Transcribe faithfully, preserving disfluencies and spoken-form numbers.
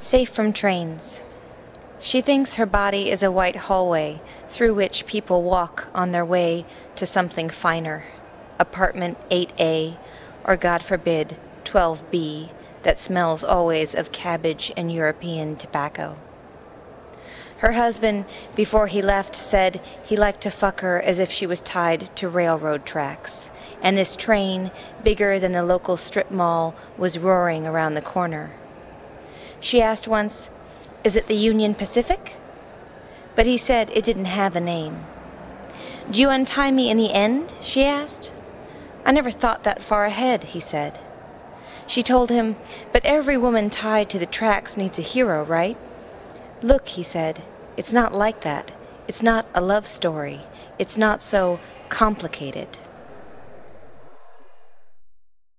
Safe from trains. She thinks her body is a white hallway through which people walk on their way to something finer. Apartment eight A, or God forbid, twelve B, that smells always of cabbage and European tobacco. Her husband, before he left, said he liked to fuck her as if she was tied to railroad tracks, and this train, bigger than the local strip mall, was roaring around the corner. She asked once, "Is it the Union Pacific?" But he said it didn't have a name. "Do you untie me in the end?" she asked. "I never thought that far ahead," he said. She told him, "But every woman tied to the tracks needs a hero, right?" "Look," he said, "it's not like that. It's not a love story. It's not so complicated."